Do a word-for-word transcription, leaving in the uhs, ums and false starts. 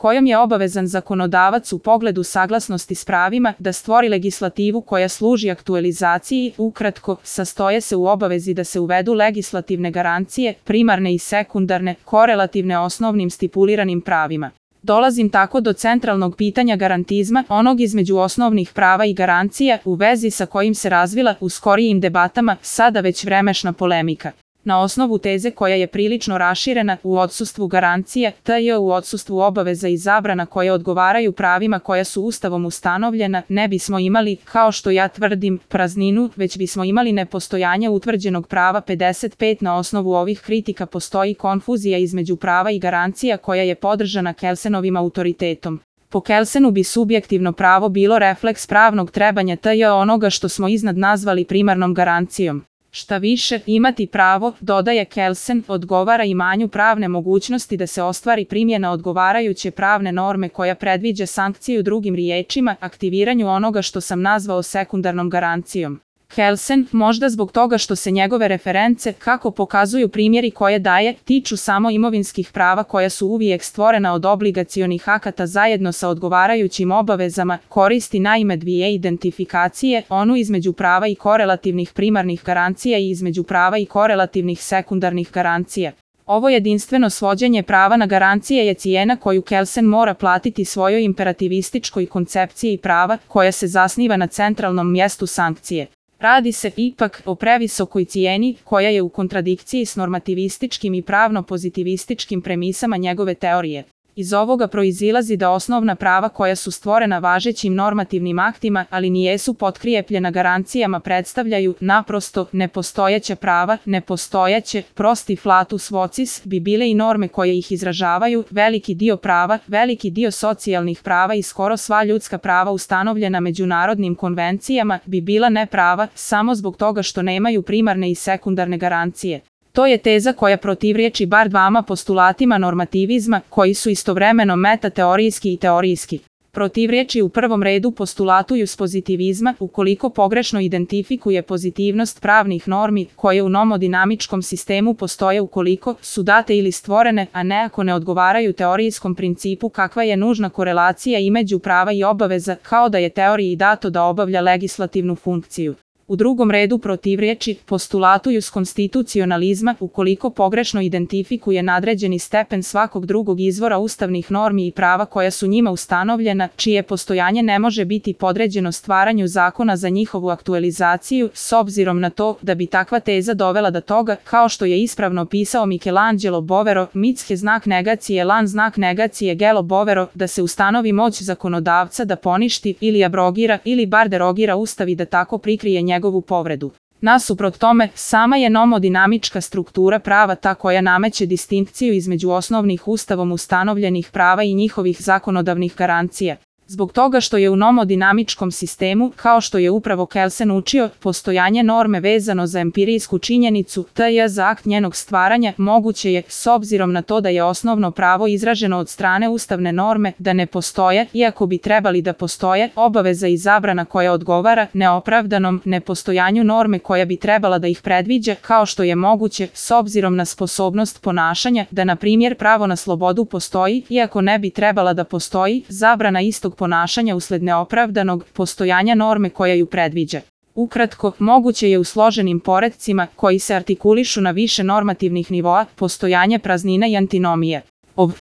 kojom je obavezan zakonodavac u pogledu saglasnosti s pravima da stvori legislativu koja služi aktualizaciji, ukratko, sastoje se u obavezi da se uvedu legislativne garancije, primarne i sekundarne, korelativne osnovnim stipuliranim pravima. Dolazim tako do centralnog pitanja garantizma, onog između osnovnih prava i garancija, u vezi sa kojim se razvila u skorijim debatama sada već vremešna polemika. Na osnovu teze koja je prilično raširena, u odsustvu garancija, tj. u odsustvu obaveza i zabrana koje odgovaraju pravima koja su Ustavom ustanovljena, ne bismo imali, kao što ja tvrdim, prazninu, već bismo imali nepostojanje utvrđenog prava pedeset pet. Na osnovu ovih kritika postoji konfuzija između prava i garancija koja je podržana Kelsenovim autoritetom. Po Kelsenu bi subjektivno pravo bilo refleks pravnog trebanja tj. onoga što smo iznad nazvali primarnom garancijom. Šta više, imati pravo, dodaje Kelsen, odgovara imanju pravne mogućnosti da se ostvari primjena odgovarajuće pravne norme koja predviđa sankciju, drugim riječima, aktiviranju onoga što sam nazvao sekundarnom garancijom. Kelsen, možda zbog toga što se njegove reference, kako pokazuju primjeri koje daje, tiču samo imovinskih prava koja su uvijek stvorena od obligacionih akata zajedno sa odgovarajućim obavezama, koristi naime dvije identifikacije, onu između prava i korelativnih primarnih garancija i između prava i korelativnih sekundarnih garancija. Ovo jedinstveno svođenje prava na garancije je cijena koju Kelsen mora platiti svojoj imperativističkoj koncepciji prava, koja se zasniva na centralnom mjestu sankcije. Radi se, ipak, o previsokoj cijeni, koja je u kontradikciji s normativističkim i pravno-pozitivističkim premisama njegove teorije. Iz ovoga proizilazi da osnovna prava koja su stvorena važećim normativnim aktima, ali nijesu potkrijepljena garancijama, predstavljaju, naprosto, nepostojeća prava, nepostojeće, prosti flatus vocis, bi bile i norme koje ih izražavaju, veliki dio prava, veliki dio socijalnih prava i skoro sva ljudska prava ustanovljena međunarodnim konvencijama, bi bila neprava, samo zbog toga što nemaju primarne i sekundarne garancije. To je teza koja protivriječi bar dvama postulatima normativizma, koji su istovremeno metateorijski i teorijski. Protivriječi u prvom redu postulatu juspozitivizma, ukoliko pogrešno identifikuje pozitivnost pravnih normi, koje u nomodinamičkom sistemu postoje ukoliko su date ili stvorene, a ne ako ne odgovaraju teorijskom principu kakva je nužna korelacija između prava i obaveza, kao da je teoriji dato da obavlja legislativnu funkciju. U drugom redu protivriječi postulatu juskonstitucionalizma, ukoliko pogrešno identifikuje nadređeni stepen svakog drugog izvora ustavnih normi i prava koja su njima ustanovljena, čije postojanje ne može biti podređeno stvaranju zakona za njihovu aktualizaciju, s obzirom na to da bi takva teza dovela do toga, kao što je ispravno pisao Michelangelo Bovero, mitske znak negacije lan znak negacije gelo Bovero, da se ustanovi moć zakonodavca da poništi ili abrogira ili bar derogira ustav i da tako prikrije njegovu povredu. Nasuprot tome, sama je nomodinamička struktura prava ta koja nameće distinkciju između osnovnih ustavom ustanovljenih prava i njihovih zakonodavnih garancija. Zbog toga što je u nomodinamičkom sistemu, kao što je upravo Kelsen učio, postojanje norme vezano za empirijsku činjenicu, tj. za akt njenog stvaranja, moguće je, s obzirom na to da je osnovno pravo izraženo od strane ustavne norme, da ne postoje, iako bi trebali da postoje, obaveza i zabrana koja odgovara neopravdanom nepostojanju norme koja bi trebala da ih predviđa, kao što je moguće, s obzirom na sposobnost ponašanja, da na primjer pravo na slobodu postoji, iako ne bi trebala da postoji, zabrana istog ponašanja usled neopravdanog postojanja norme koja ju predviđa. Ukratko, moguće je u složenim poredcima, koji se artikulišu na više normativnih nivoa, postojanje praznina i antinomije. Ov